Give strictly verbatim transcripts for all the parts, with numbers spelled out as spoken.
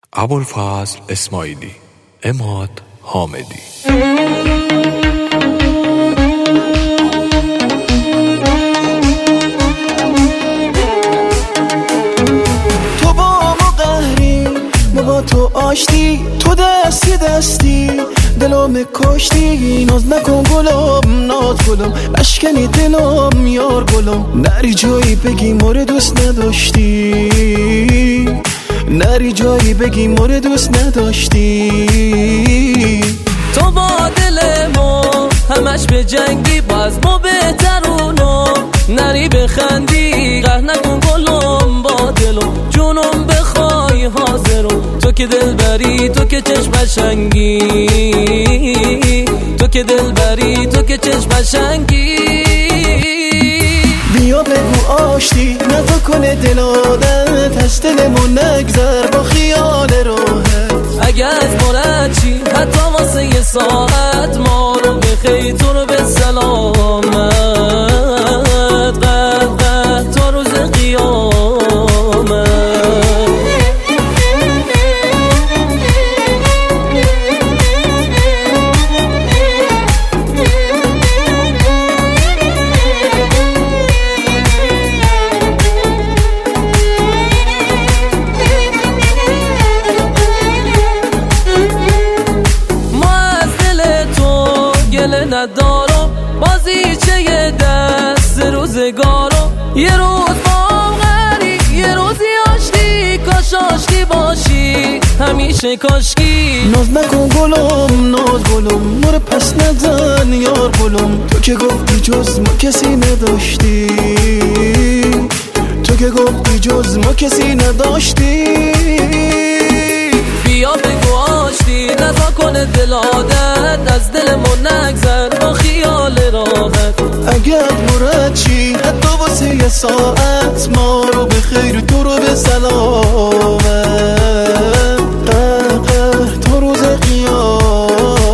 ابوالفضل اسماعیلی، عماد حامدی. تو با ما قهری، ما با تو آشتی، تو دستی دستی دلم کشتی. ناز نکن گلم، ناز گلم، اشکنی دلم یار گلم. نری جایی بگی مورد دوست نداشتی، نری جایی بگی مورد دوست نداشتی. تو با دل ما همش به جنگی، باز ما بهترونو نری بخندی. قهر نکن گلم با دلم، جونم بخوای حاضرم. تو که دل بری، تو که چشم قشنگی، تو که دل بری، تو که چشم قشنگی. بیا بگو آشتی نتا کنه دل عادت، از دلمون نگذر با خیال راحت. اگه از مرد چی حتی واسه یه ساعت، ما رو بخیر تو رو به سلامت. قد قد تا روز قیامت. ندارم بازیچه یه دست روزگارم. یه روز با غری، یه روزی آشتی، کاش آشتی باشی همیشه کاشکی. ناز نکن گلم، ناز گلم، مور پس نزن یار گلم. تو که گفتی جز ما کسی نداشتی، تو که گفتی جز ما کسی نداشتی. بیا بگو آشتی نزا کنه دل عادت، از دلمون نگذر با خیال راحت. اگر مرد چی حتی واسه یه ساعت، ما رو به خیر تو رو به سلامت. قهر قهر تا روز قیامت.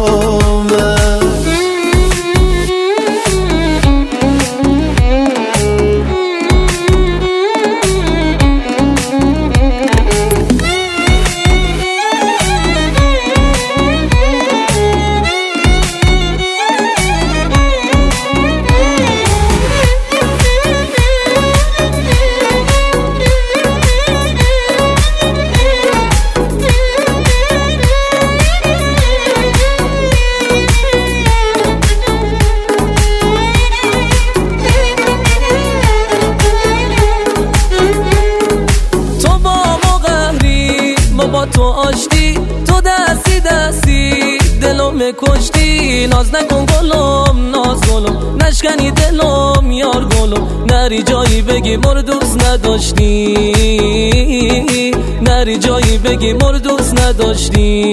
با تو آشتی، تو دستی دستی دلم کشتی. ناز نکن گلم، ناز گلم، نشکنی دلم یار گلم. نری جایی بگی مورد دوست نداشتی، نری جایی بگی مورد دوست نداشتی.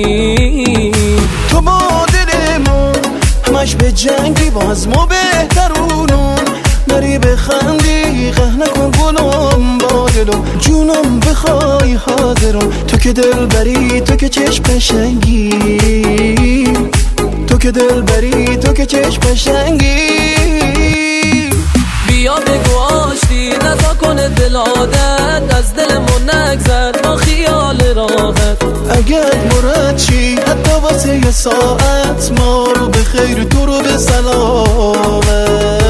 تو با دل ما همش به جنگی، باز ما بهترونم. نری بخندی، قهر نکن گلم با دلم، جونم بخوای حاضرم. تو که دل بری، تو که چشم قشنگی، تو که دل بری، تو که چشم قشنگی. بیا بگو آشتی نزا کنه دل عادت، از دلمون نگذر با خیال راحت. اگر مرد چی حتی واسه یه ساعت، ما رو به خیر تو رو به سلامت.